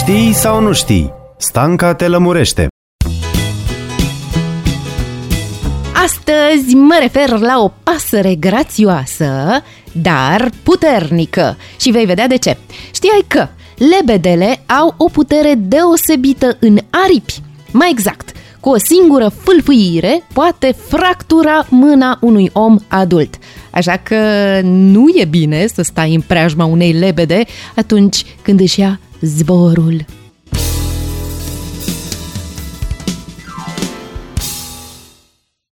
Știi sau nu știi? Stanca te lămurește. Astăzi mă refer la o pasăre grațioasă, dar puternică. Și vei vedea de ce. Știai că lebedele au o putere deosebită în aripi? Mai exact, cu o singură fâlfâire poate fractura mâna unui om adult. Așa că nu e bine să stai în preajma unei lebede atunci când își ia zborul.